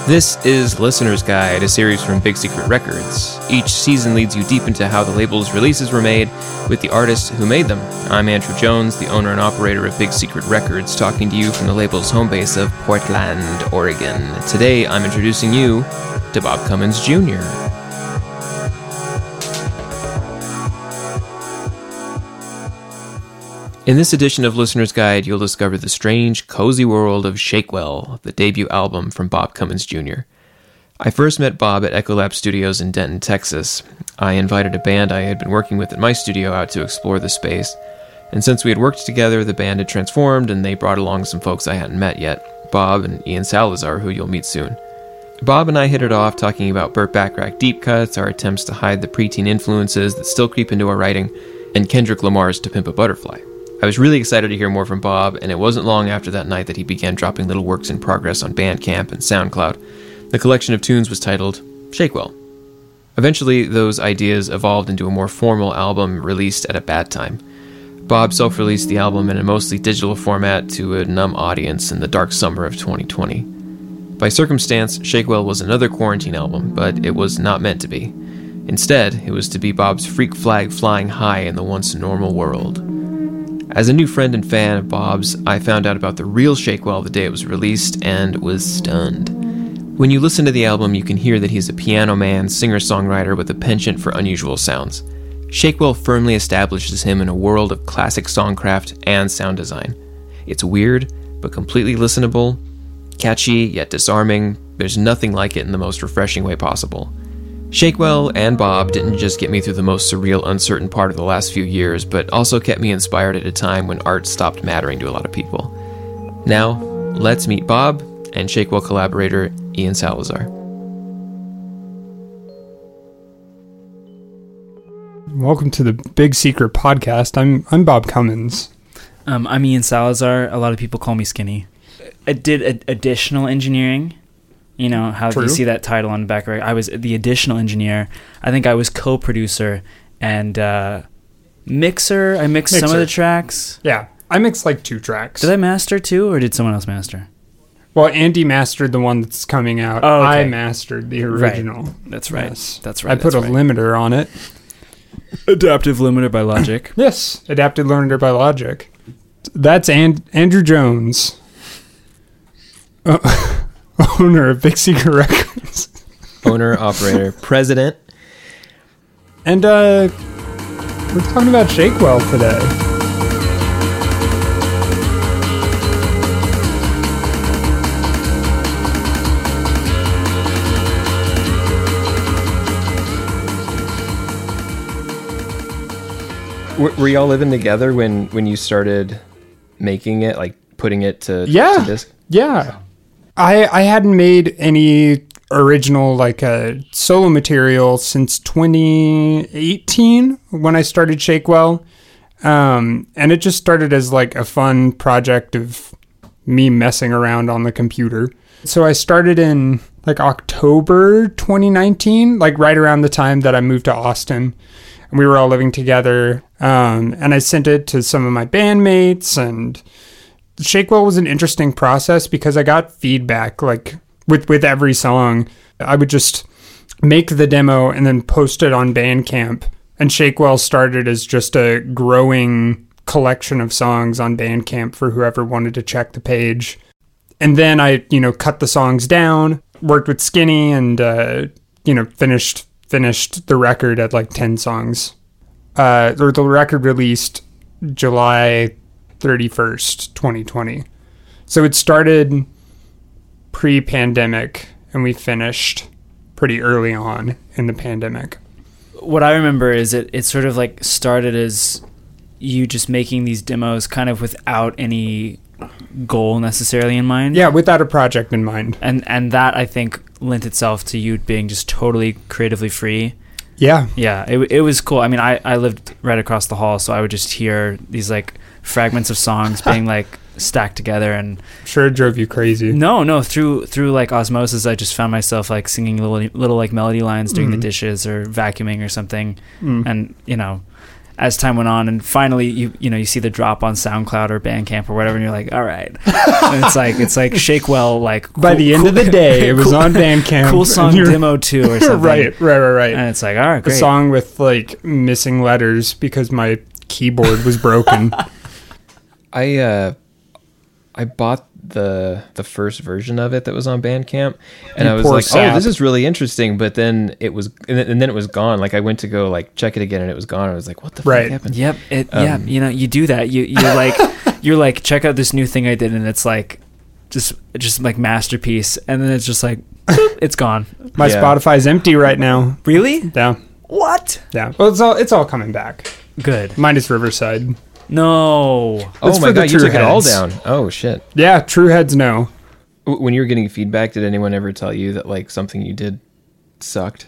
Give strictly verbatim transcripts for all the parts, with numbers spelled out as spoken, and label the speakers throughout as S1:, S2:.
S1: This is Listener's Guide, a series from Big Secret Records. Each season leads you deep into how the label's releases were made with the artists who made them. I'm Andrew Jones, the owner and operator of Big Secret Records, talking to you from the label's home base of Portland, Oregon. Today, I'm introducing you to Bob Cummins Junior In this edition of Listener's Guide, you'll discover the strange, cozy world of Shakewell, the debut album from Bob Cummins Junior I first met Bob at Ecolab Studios in Denton, Texas. I invited a band I had been working with at my studio out to explore the space, and since we had worked together, the band had transformed, and they brought along some folks I hadn't met yet, Bob and Ian Salazar, who you'll meet soon. Bob and I hit it off talking about Burt Bacharach deep cuts, our attempts to hide the preteen influences that still creep into our writing, and Kendrick Lamar's To Pimp a Butterfly. I was really excited to hear more from Bob, and it wasn't long after that night that he began dropping little works in progress on Bandcamp and SoundCloud. The collection of tunes was titled Shakewell. Eventually, those ideas evolved into a more formal album released at a bad time. Bob self-released the album in a mostly digital format to a numb audience in the dark summer of twenty twenty. By circumstance, Shakewell was another quarantine album, but it was not meant to be. Instead, it was to be Bob's freak flag flying high in the once normal world. As a new friend and fan of Bob's, I found out about the real Shakewell the day it was released and was stunned. When you listen to the album, you can hear that he's a piano man, singer-songwriter with a penchant for unusual sounds. Shakewell firmly establishes him in a world of classic songcraft and sound design. It's weird, but completely listenable, catchy yet disarming. There's nothing like it in the most refreshing way possible. Shakewell and Bob didn't just get me through the most surreal, uncertain part of the last few years, but also kept me inspired at a time when art stopped mattering to a lot of people. Now, let's meet Bob and Shakewell collaborator Ian Salazar.
S2: Welcome to the Big Secret Podcast. I'm I'm Bob Cummins.
S3: Um, I'm Ian Salazar. A lot of people call me Skinny. I did ad- additional engineering. You know, how
S2: True.
S3: You see that title on the back, right? I was the additional engineer. I think I was co-producer and uh, mixer. I mixed
S2: Mixer.
S3: some of the tracks.
S2: Yeah, I mixed like two tracks.
S3: Did I master too, or did someone else master?
S2: Well, Andy mastered the one that's coming out.
S3: Oh, okay.
S2: I mastered the original.
S3: Right. That's right.
S2: Yes.
S3: That's right.
S2: I put
S3: that's
S2: a
S3: right.
S2: limiter on it.
S3: Adaptive limiter by Logic.
S2: Yes, adapted limiter by Logic. That's and- Andrew Jones, uh, owner of Big Secret Records.
S1: Owner, operator, president.
S2: And uh, we're talking about Shakewell today.
S1: Were, were y'all living together when, when you started making it, like putting it to,
S2: Yeah.
S1: to disc?
S2: Yeah. I I hadn't made any original like uh, solo material since twenty eighteen when I started Shakewell. Um, and it just started as like a fun project of me messing around on the computer. So I started in like October twenty nineteen, like right around the time that I moved to Austin. And we were all living together. Um, and I sent it to some of my bandmates, and Shakewell was an interesting process because I got feedback like with, with every song. I would just make the demo and then post it on Bandcamp. And Shakewell started as just a growing collection of songs on Bandcamp for whoever wanted to check the page. And then I, you know, cut the songs down, worked with Skinny, and, uh, you know, finished finished the record at like ten songs. Uh, or the record released July thirty-first, twenty twenty. So it started pre-pandemic and we finished pretty early on in the pandemic.
S3: What I remember is it, it sort of like started as you just making these demos kind of without any goal necessarily in mind.
S2: Yeah, without a project in mind.
S3: And and that, I think, lent itself to you being just totally creatively free.
S2: Yeah.
S3: Yeah, it it was cool. I mean, I, I lived right across the hall, so I would just hear these like fragments of songs being like stacked together, and
S2: Sure it drove you crazy.
S3: no, no, through through like osmosis, I just found myself like singing little little like melody lines doing
S2: Mm.
S3: the dishes or vacuuming or something,
S2: Mm.
S3: and you know, as time went on, and finally you you know you see the drop on SoundCloud or Bandcamp or whatever, and you're like, all right. And it's like it's like Shakewell, like
S2: by
S3: cool,
S2: the end
S3: cool,
S2: of the day, it was
S3: cool,
S2: on Bandcamp.
S3: Cool song demo two or something.
S2: right, right, right, right.
S3: And it's like, all right, great.
S2: A song with like missing letters because my keyboard was broken.
S1: I uh, I bought the the first version of it that was on Bandcamp, and
S2: You
S1: I was
S2: poor
S1: like,
S2: sap.
S1: oh, this is really interesting. But then it was, and then, and then it was gone. Like I went to go like check it again, and it was gone. I was like, what the
S2: Right.
S1: fuck happened?
S3: Yep. It,
S1: Um,
S3: yeah. You know, you do that. You you like you're like, check out this new thing I did, and it's like just just like masterpiece, and then it's just like boop, it's gone.
S2: My
S1: Yeah.
S2: Spotify's empty right now.
S3: Really?
S2: Yeah,
S3: What?
S2: yeah. Well, it's all it's all coming back.
S3: Good.
S2: Minus Riverside.
S3: No.
S1: Oh
S2: It's
S1: my
S2: for the
S1: god, you
S2: true
S1: took it all
S2: heads.
S1: down. Oh shit.
S2: Yeah, true heads no.
S1: W- When you were getting feedback, did anyone ever tell you that like something you did sucked?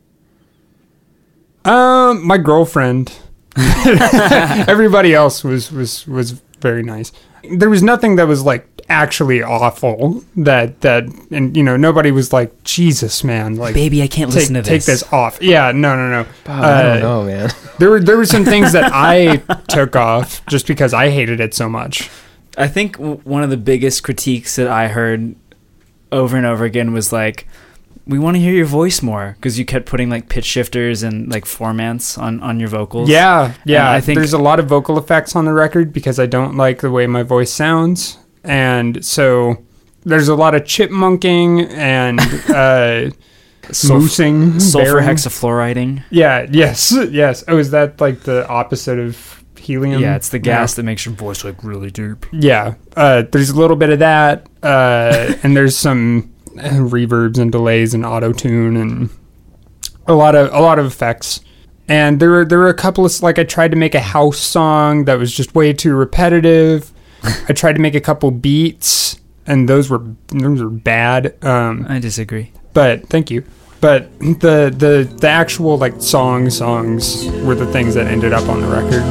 S2: Um, my girlfriend. Everybody else was was was very nice. There was nothing that was like actually awful. That that and you know nobody was like, Jesus, man, like
S3: Baby, I can't
S2: take
S3: listen to
S2: take
S3: this.
S2: this off. Yeah, no, no, no.
S1: Bob, I
S2: Uh,
S1: don't know, man.
S2: There were there were some things that I took off just because I hated it so much.
S3: I think w- one of the biggest critiques that I heard over and over again was like, we want to hear your voice more, because you kept putting like pitch shifters and like formants on, on your vocals.
S2: Yeah, yeah.
S3: And I think-
S2: there's a lot of vocal effects on the record because I don't like the way my voice sounds, and so there's a lot of chipmunking and uh,
S3: Sulf-
S2: moosing,
S3: sulfur
S2: bearing.
S3: hexafluoriding.
S2: Yeah. Yes. Yes. Oh, is that like the opposite of helium?
S3: Yeah, it's the gas that makes your voice like really deep.
S2: Yeah. Uh, there's a little bit of that, uh, and there's some uh, reverbs and delays and auto tune and a lot of a lot of effects. And there were there were a couple of like I tried to make a house song that was just way too repetitive. I tried to make a couple beats, and those were those were bad. Um,
S3: I disagree.
S2: but thank you. But the the the actual like song songs were the things that ended up on the record.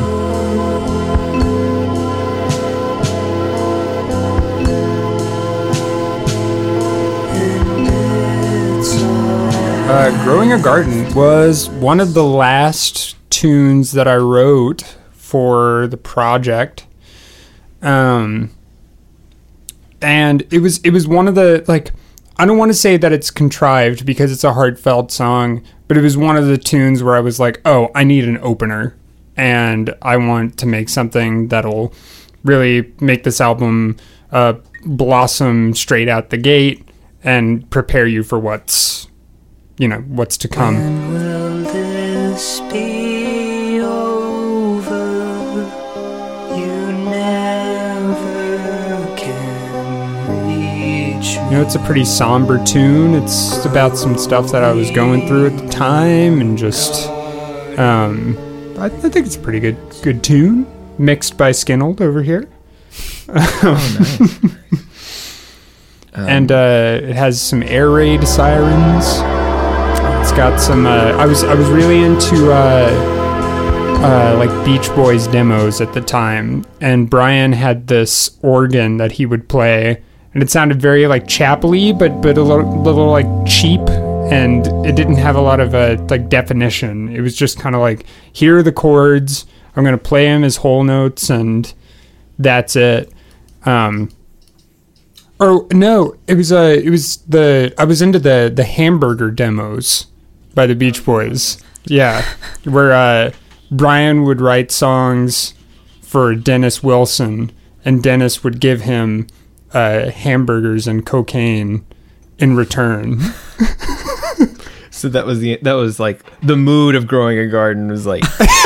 S2: Uh, Growing a Garden was one of the last tunes that I wrote for the project. Um, and it was it was one of the, like, I don't want to say that it's contrived because it's a heartfelt song, but it was one of the tunes where I was like, oh, I need an opener, and I want to make something that'll really make this album uh, blossom straight out the gate and prepare you for what's, you know, what's to come.
S4: When will this be over? You never can reach me.
S2: You know, it's a pretty somber tune. It's about some stuff that I was going through at the time, and just, um, I, I think it's a pretty good, good tune. Mixed by Skinold over here.
S1: Oh, nice. Um,
S2: And uh, it has some air raid sirens. It's got some. Uh, I was I was really into uh, uh, like Beach Boys demos at the time, and Brian had this organ that he would play, and it sounded very like chapel-y, but but a little, little like cheap, and it didn't have a lot of uh, like definition. It was just kind of like, here are the chords. I'm gonna play them as whole notes, and that's it. Um, Oh no! It was uh, it was the I was into the the hamburger demos by the Beach Boys. Yeah, where uh, Brian would write songs for Dennis Wilson, and Dennis would give him uh, hamburgers and cocaine in return.
S1: so that was the that was like the mood of Growing a Garden was like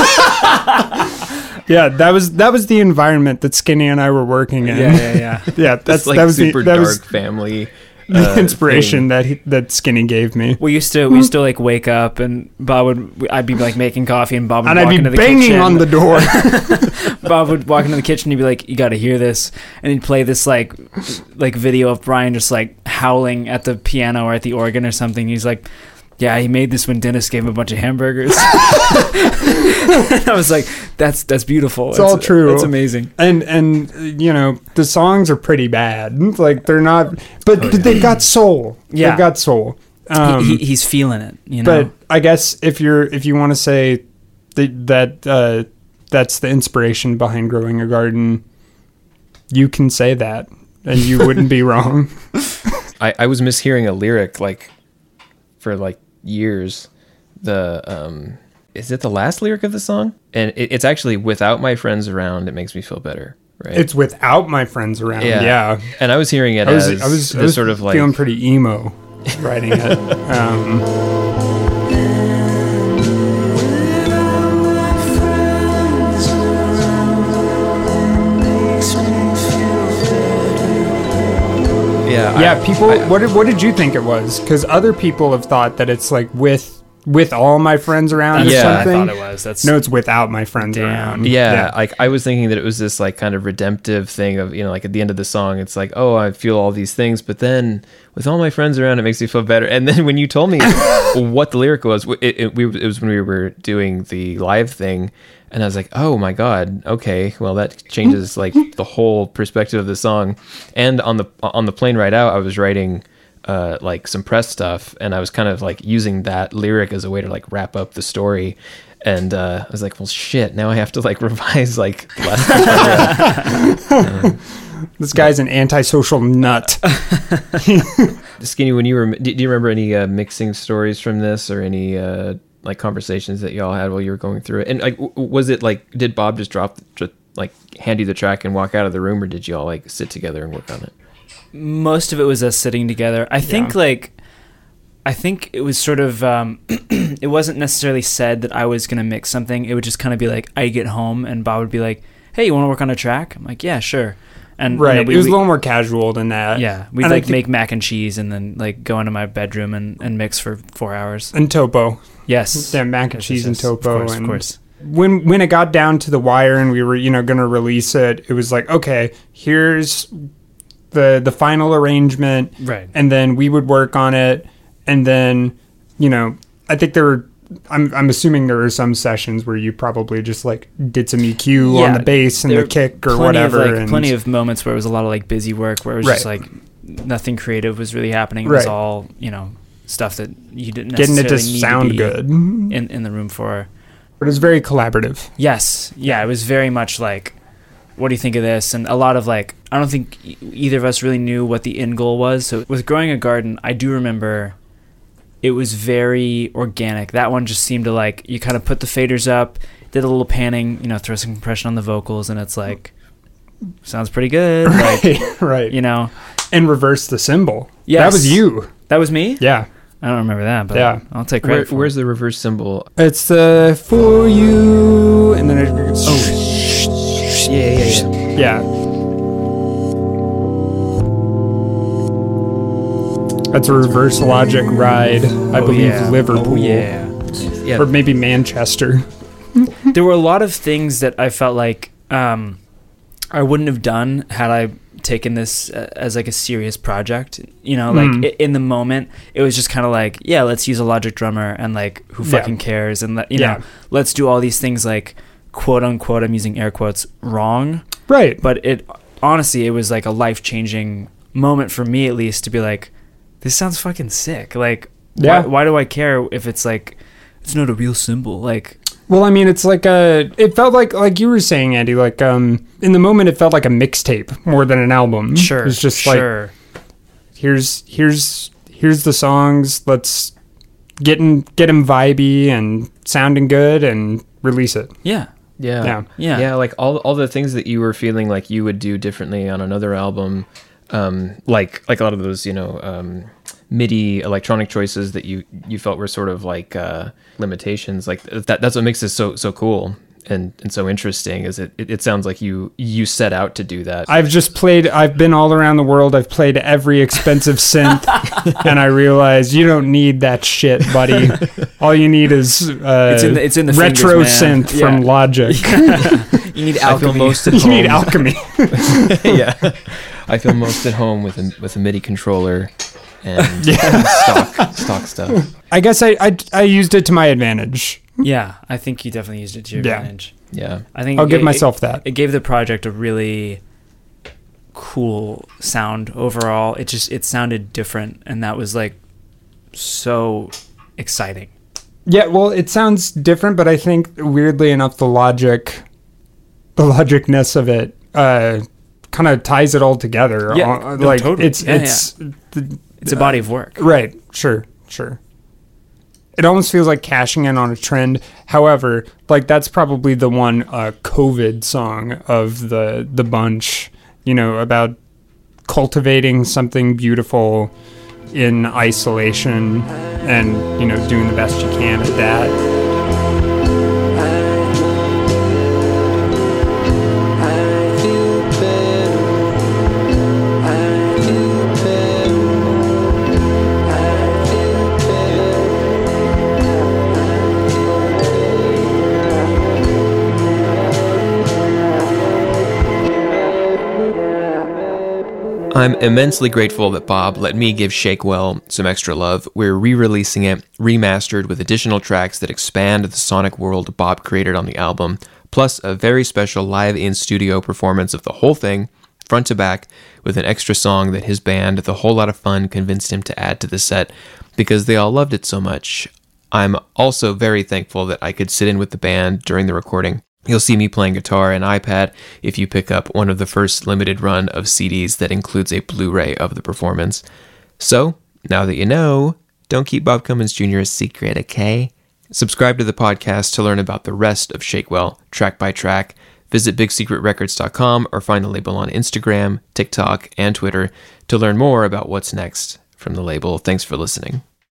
S2: Yeah, that was that was the environment that Skinny and I were working in.
S3: Yeah, yeah, yeah.
S2: yeah. That's
S1: this like
S2: that was
S1: super
S2: the, that
S1: dark
S2: was
S1: family
S2: the
S1: uh,
S2: inspiration
S1: thing.
S2: that he, that Skinny gave me.
S3: We used to we used to like wake up, and Bob would I'd be like making coffee, and Bob would
S2: And
S3: walk
S2: I'd
S3: into
S2: be
S3: the
S2: banging
S3: kitchen.
S2: on the door.
S3: Bob would walk into the kitchen. He'd be like, "You got to hear this," and he'd play this like like video of Brian just like howling at the piano or at the organ or something. He's like, "Yeah, he made this when Dennis gave him a bunch of hamburgers." I was like, "That's that's beautiful.
S2: It's all true.
S3: That's amazing."
S2: And and uh, you know, the songs are pretty bad. Like, they're not, but, but they've got soul.
S3: Yeah.
S2: They've got soul. Um,
S3: he, he, he's feeling it, you know.
S2: but I guess if you're if you want to say that, that uh, that's the inspiration behind Growing a Garden, you can say that and you wouldn't be wrong.
S1: I, I was mishearing a lyric like for like years. The um, is it the last lyric of the song? And it, it's actually without my friends around, it makes me feel better. Right.
S2: It's without my friends around. Yeah. yeah.
S1: And I was hearing it
S2: I was,
S1: as
S2: I was,
S1: this
S2: I was
S1: sort of like
S2: feeling pretty emo writing it. Um,
S1: yeah.
S2: yeah.
S1: I,
S2: people,
S1: I,
S2: what did, what did you think it was? Because other people have thought that it's like with with all my friends around
S1: That's
S2: or
S1: what I
S2: something.
S3: thought it was. That's
S2: no, it's without my friends
S3: Damn.
S2: around.
S1: Yeah,
S2: yeah.
S1: like I was thinking that it was this like kind of redemptive thing of, you know, like at the end of the song, it's like, oh, I feel all these things, but then with all my friends around, it makes me feel better. And then when you told me what the lyric was, it, it, we, it was when we were doing the live thing, and I was like, oh my God, okay, well that changes like the whole perspective of the song. And on the on the plane ride out, I was writing uh like some press stuff, and I was kind of like using that lyric as a way to like wrap up the story. And uh I was like, well shit, now I have to like revise like the last uh,
S2: This guy's an antisocial nut.
S1: Skinny, when you were do you remember any uh, mixing stories from this, or any uh like conversations that y'all had while you were going through it? And like w- was it like, did Bob just drop just like hand you the track and walk out of the room, or did y'all like sit together and work on it?
S3: Most of it was us sitting together. I think
S2: Yeah.
S3: like I think it was sort of um it wasn't necessarily said that I was gonna mix something. It would just kind of be like, I get home and Bob would be like, hey, you want to work on a track? I'm like, yeah, sure. And
S2: Right.
S3: you know, we,
S2: it was
S3: we,
S2: a little more casual than that.
S3: yeah, we'd
S2: And I
S3: like
S2: think-
S3: make mac and cheese and then like go into my bedroom and, and mix for four hours.
S2: And Topo.
S3: Yes.
S2: Yeah, mac and
S3: Yes,
S2: cheese
S3: yes,
S2: and
S3: yes.
S2: Topo.
S3: Of course,
S2: and
S3: of course.
S2: When when it got down to the wire and we were, you know, going to release it, it was like, okay, here's the the final arrangement.
S3: Right.
S2: And then we would work on it. And then, you know, I think there were, I'm I'm assuming there were some sessions where you probably just like did some E Q
S3: Yeah,
S2: on the bass and
S3: there
S2: the kick or
S3: plenty
S2: whatever.
S3: Of, like,
S2: and
S3: plenty of moments where it was a lot of like busy work where it was just
S2: Right.
S3: like nothing creative was really happening. It was
S2: Right.
S3: all, you know, stuff that you didn't
S2: getting
S3: necessarily
S2: it to
S3: need
S2: sound
S3: to be
S2: good.
S3: in in the room for.
S2: But it was very collaborative.
S3: Yes. Yeah, it was very much like, what do you think of this? And a lot of like, I don't think e- either of us really knew what the end goal was. So with Growing a Garden, I do remember it was very organic. That one just seemed to like, you kind of put the faders up, did a little panning, you know, throw some compression on the vocals, and it's like, sounds pretty good. Like,
S2: Right, right.
S3: you know,
S2: And reverse the cymbal.
S3: Yes.
S2: That was you.
S3: that was me?
S2: Yeah.
S3: I don't remember that, but
S2: Yeah.
S3: I'll take
S1: Where,
S3: credit for
S1: where's
S3: it.
S1: the reverse symbol?
S2: It's the for you, and then it goes.
S1: Oh, yeah, yeah, yeah.
S2: Yeah. That's a reverse Logic ride, I
S3: Oh,
S2: believe
S3: yeah.
S2: Liverpool.
S3: Oh, yeah.
S1: Yeah.
S2: Or maybe Manchester.
S3: There were a lot of things that I felt like um, I wouldn't have done had I taken this uh, as like a serious project. You know, like
S2: Mm.
S3: i- in the moment, it was just kind of like, yeah, let's use a Logic drummer and like, who
S2: Yeah.
S3: fucking cares? And let, you
S2: Yeah.
S3: know, let's do all these things like, quote unquote, I'm using air quotes, wrong.
S2: Right.
S3: But it honestly, it was like a life changing moment for me, at least, to be like, this sounds fucking sick. Like,
S2: Yeah.
S3: why, why do I care if it's like, it's not a real symbol? Like,
S2: Well, I mean, it's like a. It felt like, like you were saying, Andy. Like, um, in the moment, it felt like a mixtape more than an album.
S3: sure,
S2: It's just like,
S3: sure.
S2: here's here's here's the songs. Let's get 'em get 'em vibey and sounding good and release it.
S3: Yeah.
S1: Yeah.
S2: Yeah.
S3: Yeah.
S1: Yeah, like all all the things that you were feeling like you would do differently on another album, um, like like a lot of those, you know, um, MIDI electronic choices that you you felt were sort of like uh, limitations. Like that that's what makes this so so cool and, and so interesting. Is it, it it sounds like you you set out to do that.
S2: I've just played. I've been all around the world. I've played every expensive synth, and I realized you don't need that shit, buddy. All you need is uh,
S3: It's in the- it's in the
S2: retro
S3: fingers, man.
S2: synth from
S3: Yeah.
S2: Logic.
S3: You need
S1: I feel
S3: alchemy.
S1: most at
S2: You
S1: home.
S2: need alchemy.
S1: Yeah, I feel most at home with a with a MIDI controller and
S2: Yeah.
S1: stock stock stuff.
S2: I guess I, I I used it to my advantage.
S3: Yeah, I think you definitely used it to your
S2: Yeah.
S3: advantage.
S1: Yeah.
S3: I think
S2: I'll
S3: it,
S2: give
S3: it-
S2: myself that.
S3: It gave the project a really cool sound overall. It just it sounded different, and that was like so exciting.
S2: Yeah, well, it sounds different, but I think weirdly enough, the Logic the logicness of it uh, kind of ties it all together.
S3: Yeah,
S2: Uh,
S3: no,
S2: like
S3: totally.
S2: it's
S3: Yeah,
S2: it's the-
S3: It's a body of work.
S2: right. Sure, sure. It almost feels like cashing in on a trend. However, like that's probably the one uh, COVID song of the the bunch. You know, about cultivating something beautiful in isolation, and you know, doing the best you can at that.
S1: I'm immensely grateful that Bob let me give Shakewell some extra love. We're re-releasing it, remastered with additional tracks that expand the sonic world Bob created on the album, plus a very special live in-studio performance of the whole thing, front to back, with an extra song that his band, The Whole Lot of Fun, convinced him to add to the set because they all loved it so much. I'm also very thankful that I could sit in with the band during the recording. You'll see me playing guitar and iPad if you pick up one of the first limited run of C Ds that includes a Blu-ray of the performance. So, now that you know, don't keep Bob Cummins Junior a secret, okay? Subscribe to the podcast to learn about the rest of Shakewell, track by track. Visit big secret records dot com or find the label on Instagram, TikTok, and Twitter to learn more about what's next from the label. Thanks for listening.